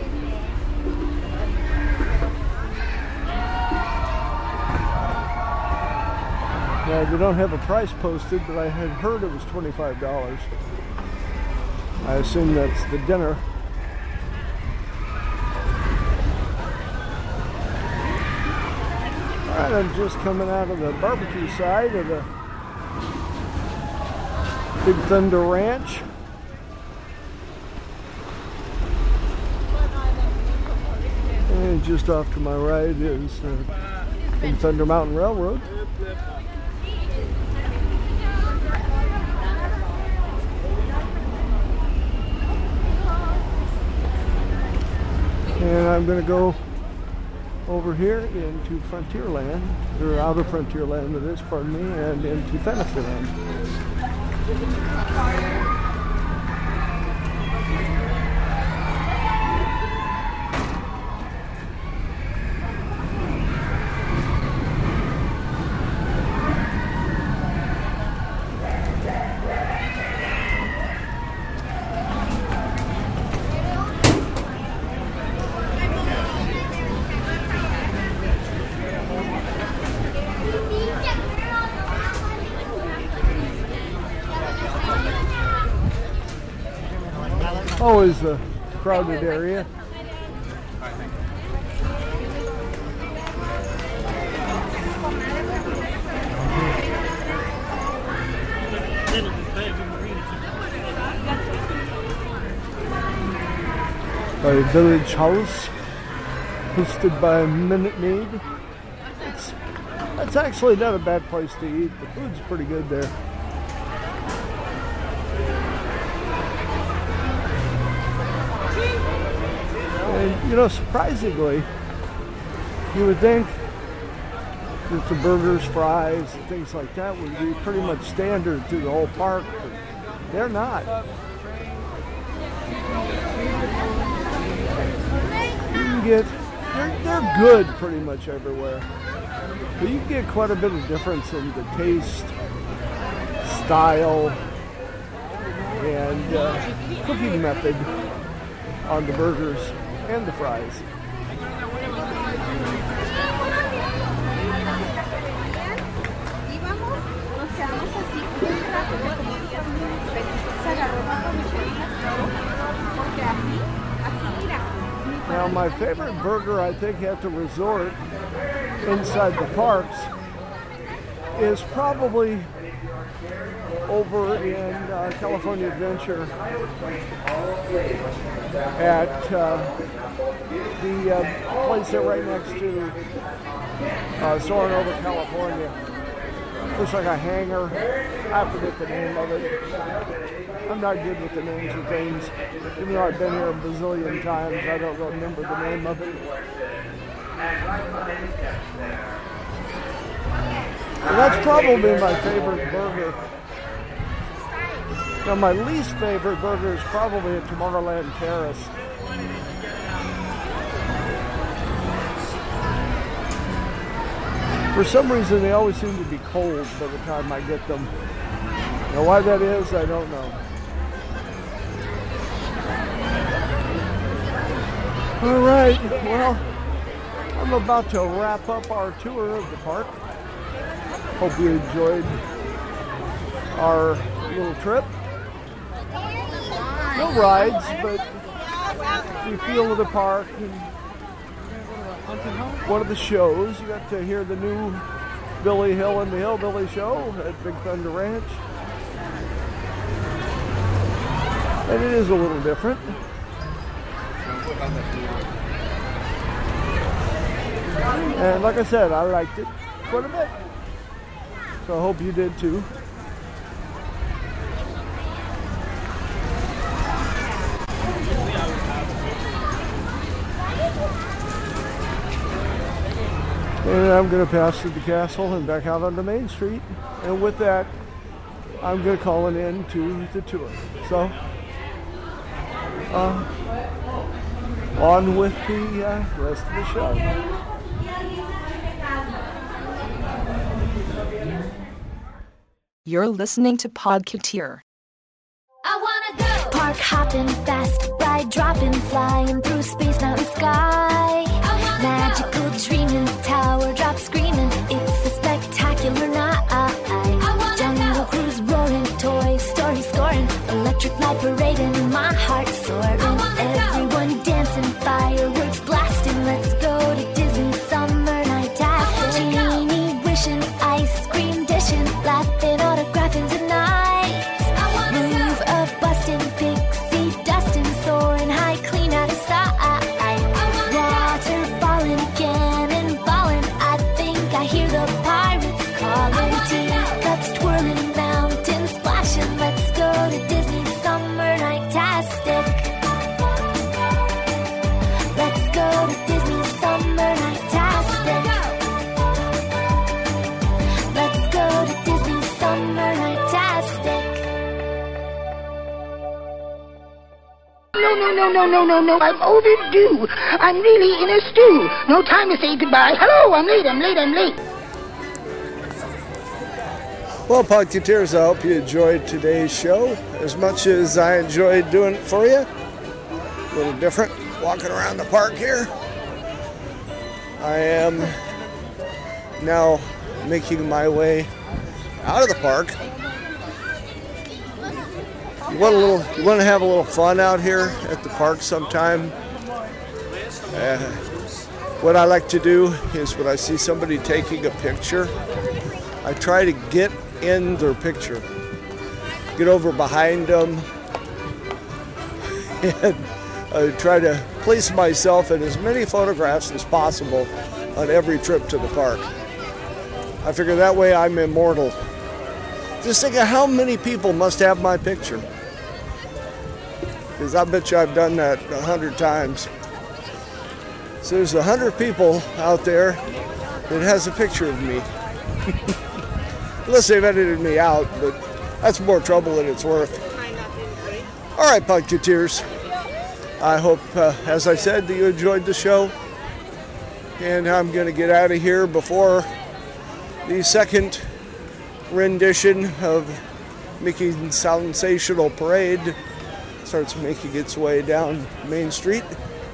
Speaker 11: Now, they don't have a price posted, but I had heard it was twenty-five dollars. I assume that's the dinner. Alright, I'm just coming out of the barbecue side of the Big Thunder Ranch. And just off to my right is uh, Big Thunder Mountain Railroad. And I'm going to go over here into Frontierland, or Outer Frontierland it is, pardon me, and into Fantasyland. Always a crowded area. A village house hosted by Minute Maid. It's, it's actually not a bad place to eat. The food's pretty good there. And, you know, surprisingly, you would think that the burgers, fries, and things like that would be pretty much standard through the whole park, but they're not. You can get, they're, they're good pretty much everywhere, but you can get quite a bit of difference in the taste, style, and uh, cooking method on the burgers and the fries. Now, my favorite burger, I think, at the resort inside the parks is probably over in uh, California Adventure at uh, the uh, place there right next to uh, Soaring Over California. Looks like a hangar. I forget the name of it. I'm not good with the names of things. Even though I've been here a bazillion times, I don't remember the name of it. And that's probably my favorite burger. Now, my least favorite burger is probably at Tomorrowland Terrace. For some reason, they always seem to be cold by the time I get them. Now, why that is, I don't know. All right, well, I'm about to wrap up our tour of the park. Hope you enjoyed our little trip. No rides, but the feel of the park and one of the shows. You got to hear the new Billy Hill and the Hillbilly show at Big Thunder Ranch. And it is a little different. And like I said, I liked it quite a bit. So I hope you did too. And I'm going to pass through the castle and back out onto Main Street. And with that, I'm going to call it in to the tour. So, uh, on with the uh, rest of the show.
Speaker 8: You're listening to Podcateer.
Speaker 16: I wanna go park hopping fast, ride dropping, flying through space, mountain, sky. Magical dreaming, tower drop screaming. It's a spectacular night. Jungle cruise roaring, Toy Story scoring, electric light parading, my heart soaring. Everyone dancing, fireworks blasting. Let's go to Disney summer night. Genie wishing, ice cream dishing, laughing, autographing tonight. Move a bustin', pixie dustin', soaring high, clean out of sight. Water falling, cannon balling. I think I hear the pirates calling. Teacups twirling, mountains splashing. Let's go to Disney summer night-tastic. Let's go to Disney summer night-tastic. Let's go to Disney summer night-tastic.
Speaker 2: No, no, no, no, no, no, no. I'm overdue. I'm really in a stew. No time to say goodbye. Hello, I'm late, I'm late, I'm late.
Speaker 6: Well, Podcateers, I hope you enjoyed today's show as much as I enjoyed doing it for you. A little different, walking around the park here. I am now making my way out of the park. You want a little, you want to have a little fun out here at the park sometime. Uh, what I like to do is when I see somebody taking a picture, I try to get in their picture, get over behind them, and I try to place myself in as many photographs as possible on every trip to the park. I figure that way I'm immortal. Just think of how many people must have my picture. Because I bet you I've done that a hundred times. So there's a hundred people out there that has a picture of me. Unless they've edited me out, but that's more trouble than it's worth. All right, Podcateers. I hope, uh, as I said, that you enjoyed the show. And I'm going to get out of here before the second rendition of Mickey's Sensational Parade starts making its way down Main Street.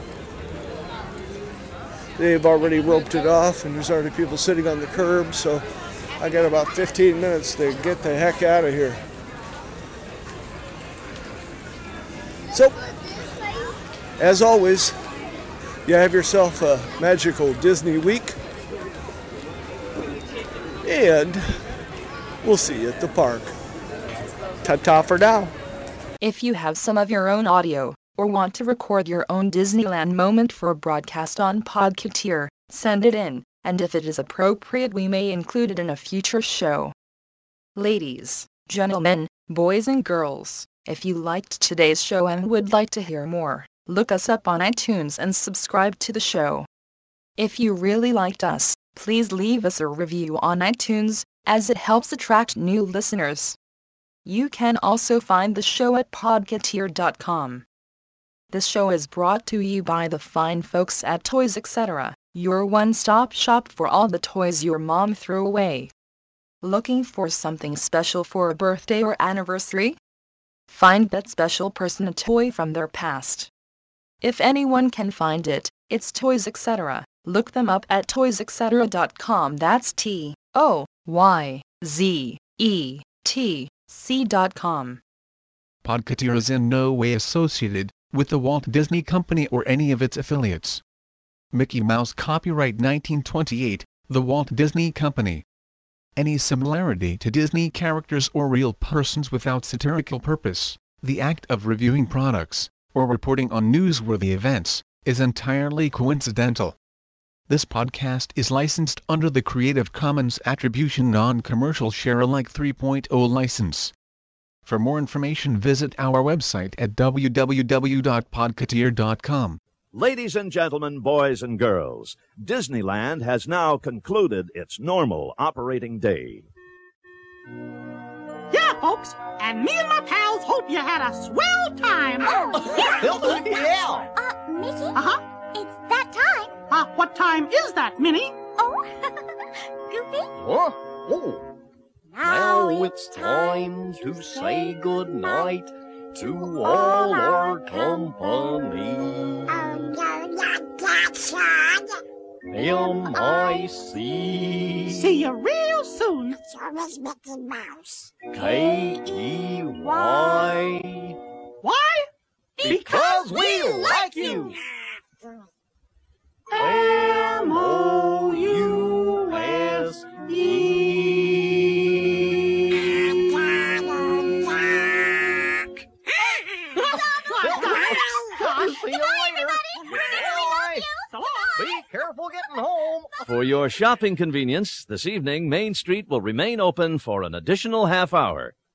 Speaker 6: They've already roped it off, and there's already people sitting on the curb, so I got about fifteen minutes to get the heck out of here. So, as always, you have yourself a magical Disney week, and we'll see you at the park. Ta-ta for now.
Speaker 8: If you have some of your own audio, or want to record your own Disneyland moment for a broadcast on Podcateer, send it in, and if it is appropriate we may include it in a future show. Ladies, gentlemen, boys and girls, if you liked today's show and would like to hear more, look us up on iTunes and subscribe to the show. If you really liked us, Please leave us a review on iTunes, as it helps attract new listeners. You can also find the show at podcateer dot com. This show is brought to you by the fine folks at Toys Etc., your one-stop shop for all the toys your mom threw away. Looking for something special for a birthday or anniversary? Find that special person a toy from their past. If anyone can find it, it's Toys Etc. Look them up at toys etc dot com. That's T O Y Z E T C dot com.
Speaker 17: Podcateer is in no way associated with the Walt Disney Company or any of its affiliates. Mickey Mouse copyright nineteen twenty-eight, The Walt Disney Company. Any similarity to Disney characters or real persons without satirical purpose, the act of reviewing products, or reporting on newsworthy events, is entirely coincidental. This podcast is licensed under the Creative Commons Attribution Non-Commercial Share-alike three point oh license. For more information, visit our website at w w w dot podcateer dot com.
Speaker 18: Ladies and gentlemen, boys and girls, Disneyland has now concluded its normal operating day.
Speaker 19: Yeah, folks, and me and my pals hope you had a swell time.
Speaker 14: Oh, yeah. yeah.
Speaker 16: Uh, Mickey?
Speaker 19: Uh-huh.
Speaker 16: It's that time.
Speaker 19: Uh, what time is that, Minnie?
Speaker 16: Oh, Goofy?
Speaker 14: Huh? Oh. Now it's time to say good night to all our company. M I C
Speaker 19: See you real soon.
Speaker 16: It's always Mickey Mouse.
Speaker 14: K E Y.
Speaker 19: Why?
Speaker 14: Because we like you.
Speaker 19: M O U S E.
Speaker 14: See you later. Bye. Be careful getting home.
Speaker 20: For your shopping convenience, this evening Main Street will remain open for an additional half hour.